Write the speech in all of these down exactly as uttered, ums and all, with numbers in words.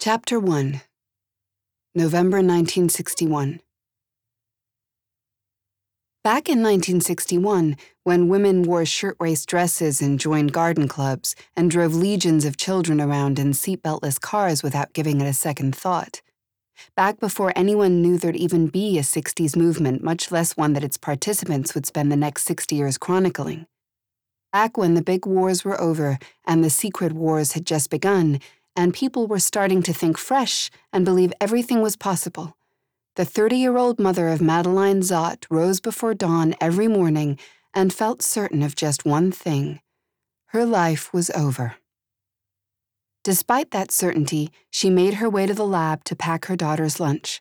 Chapter one. November nineteen sixty-one. Back in nineteen sixty-one, when women wore shirtwaist dresses and joined garden clubs and drove legions of children around in seatbeltless cars without giving it a second thought. Back before anyone knew there'd even be a sixties movement, much less one that its participants would spend the next sixty years chronicling. Back when the big wars were over and the secret wars had just begun, and people were starting to think fresh and believe everything was possible. The thirty-year-old mother of Madeline Zott rose before dawn every morning and felt certain of just one thing. Her life was over. Despite that certainty, she made her way to the lab to pack her daughter's lunch.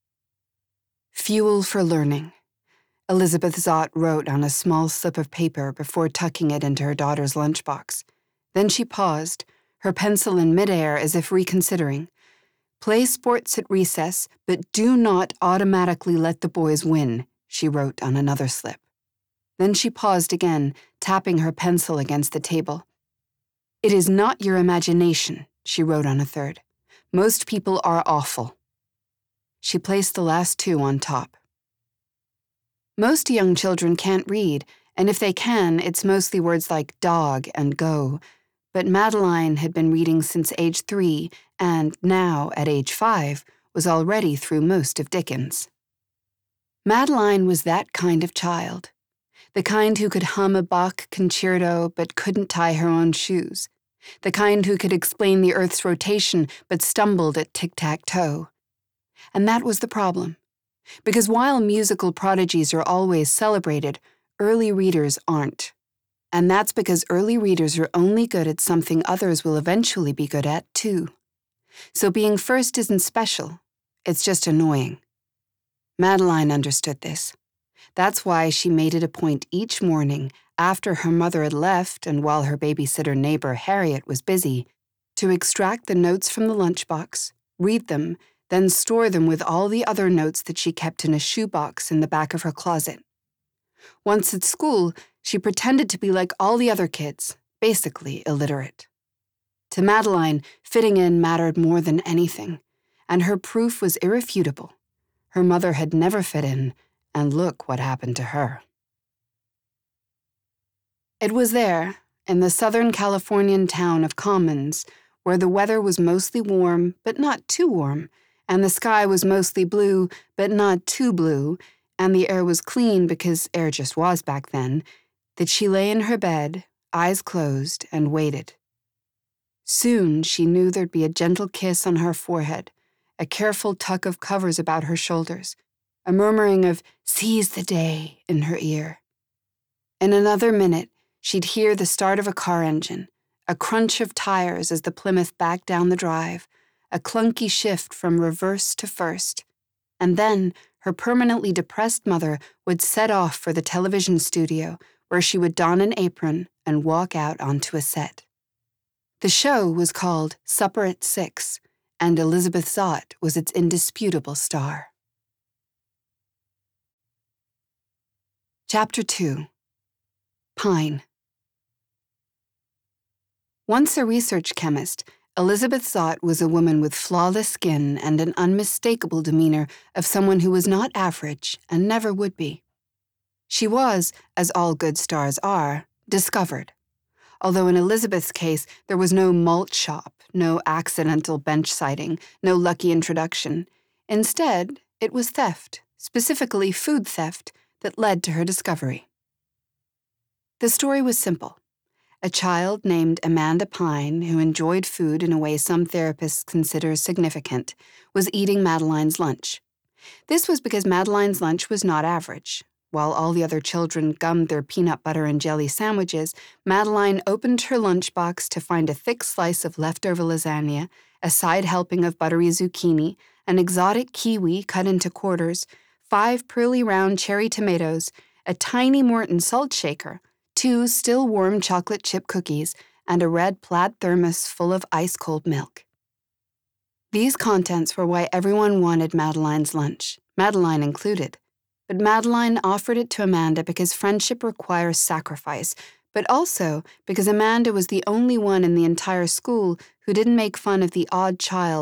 Fuel for learning, Elizabeth Zott wrote on a small slip of paper before tucking it into her daughter's lunchbox. Then she paused, her pencil in midair as if reconsidering. Play sports at recess, but do not automatically let the boys win, she wrote on another slip. Then she paused again, tapping her pencil against the table. It is not your imagination, she wrote on a third. Most people are awful. She placed the last two on top. Most young children can't read, and if they can, it's mostly words like dog and go. But Madeline had been reading since age three, and now, at age five, was already through most of Dickens. Madeline was that kind of child. The kind who could hum a Bach concerto but couldn't tie her own shoes. The kind who could explain the Earth's rotation but stumbled at tic-tac-toe. And that was the problem. Because while musical prodigies are always celebrated, early readers aren't. And that's because early readers are only good at something others will eventually be good at, too. So being first isn't special. It's just annoying. Madeline understood this. That's why she made it a point each morning, after her mother had left and while her babysitter neighbor Harriet was busy, to extract the notes from the lunchbox, read them, then store them with all the other notes that she kept in a shoebox in the back of her closet. Once at school, she pretended to be like all the other kids, basically illiterate. To Madeline, fitting in mattered more than anything, and her proof was irrefutable. Her mother had never fit in, and look what happened to her. It was there, in the Southern Californian town of Commons, where the weather was mostly warm, but not too warm, and the sky was mostly blue, but not too blue, and the air was clean because air just was back then, that she lay in her bed, eyes closed, and waited. Soon she knew there'd be a gentle kiss on her forehead, a careful tuck of covers about her shoulders, a murmuring of "seize the day" in her ear. In another minute, she'd hear the start of a car engine, a crunch of tires as the Plymouth backed down the drive, a clunky shift from reverse to first, and then her permanently depressed mother would set off for the television studio, where she would don an apron and walk out onto a set. The show was called Supper at Six, and Elizabeth Zott was its indisputable star. Chapter two. Pine. Once a research chemist, Elizabeth Zott was a woman with flawless skin and an unmistakable demeanor of someone who was not average and never would be. She was, as all good stars are, discovered. Although in Elizabeth's case, there was no malt shop, no accidental bench sighting, no lucky introduction. Instead, it was theft, specifically food theft, that led to her discovery. The story was simple. A child named Amanda Pine, who enjoyed food in a way some therapists consider significant, was eating Madeline's lunch. This was because Madeline's lunch was not average. While all the other children gummed their peanut butter and jelly sandwiches, Madeline opened her lunchbox to find a thick slice of leftover lasagna, a side helping of buttery zucchini, an exotic kiwi cut into quarters, five pearly round cherry tomatoes, a tiny Morton salt shaker, two still warm chocolate chip cookies, and a red plaid thermos full of ice-cold milk. These contents were why everyone wanted Madeline's lunch, Madeline included. But Madeline offered it to Amanda because friendship requires sacrifice, but also because Amanda was the only one in the entire school who didn't make fun of the odd child